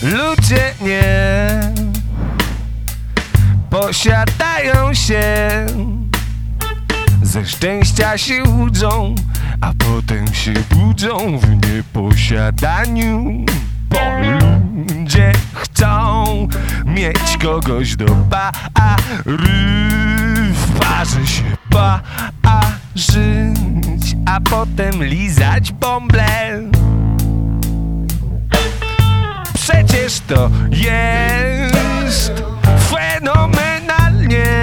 Ludzie nie posiadają się, ze szczęścia się łudzą, a potem się budzą w nieposiadaniu. Bo ludzie chcą mieć kogoś do pary, w parze się parzyć, a potem lizać bąble. Przecież to jest fenomenalnie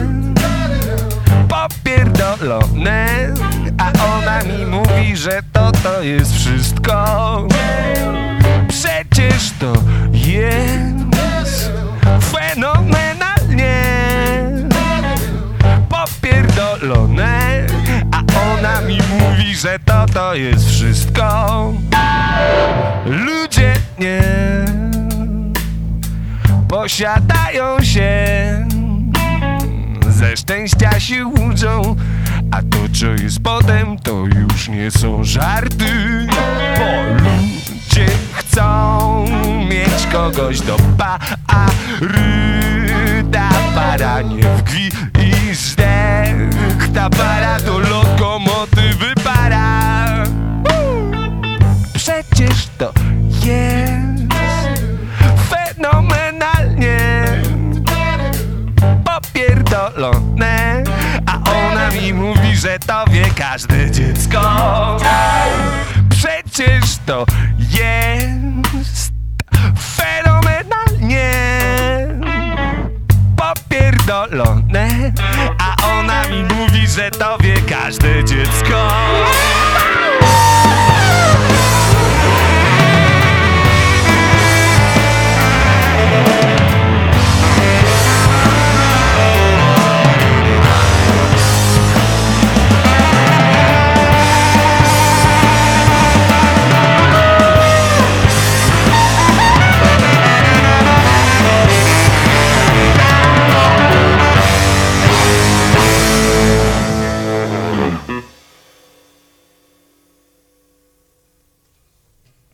popierdolone, a ona mi mówi, że to jest wszystko. Przecież to jest fenomenalnie popierdolone, a ona mi mówi, że to jest wszystko. Ludzie nie posiadają się, ze szczęścia się łudzą, a to co jest potem, to już nie są żarty. Bo ludzie chcą mieć kogoś do pary, ta para nie w gwizdech, ta para do lokomotywy para. Przecież to jest fenomenalnie popierdolone, a ona mi mówi, że to wie każde dziecko. Przecież to jest fenomenalnie popierdolone, a ona mi mówi, że to wie każde dziecko.